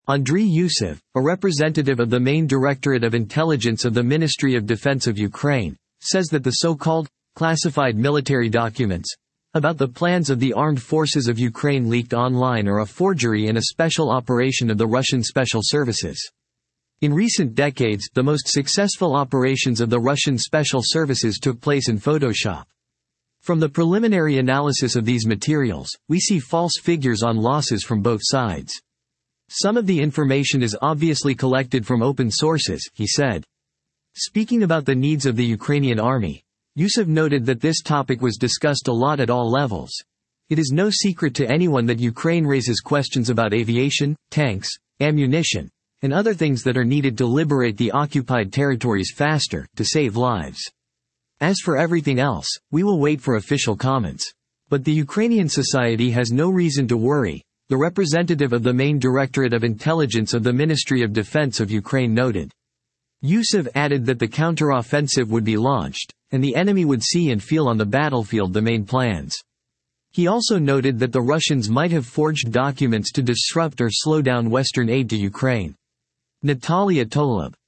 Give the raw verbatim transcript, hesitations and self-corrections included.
Andriy Yusov, a representative of the main Directorate of Intelligence of the Ministry of Defense of Ukraine, says that the so-called classified military documents about the plans of the armed forces of Ukraine leaked online are a forgery and a special operation of the Russian special services. In recent decades, the most successful operations of the Russian special services took place in Photoshop. From the preliminary analysis of these materials, we see false figures on losses from both sides. Some of the information is obviously collected from open sources, he said. Speaking about the needs of the Ukrainian army, Yusov noted that this topic was discussed a lot at all levels. It is no secret to anyone that Ukraine raises questions about aviation, tanks, ammunition, and other things that are needed to liberate the occupied territories faster, to save lives. As for everything else, we will wait for official comments. But the Ukrainian society has no reason to worry, the representative of the main Directorate of Intelligence of the Ministry of Defense of Ukraine noted. Yusov added that the counter-offensive would be launched, and the enemy would see and feel on the battlefield the main plans. He also noted that the Russians might have forged documents to disrupt or slow down Western aid to Ukraine. Natalia Tolub,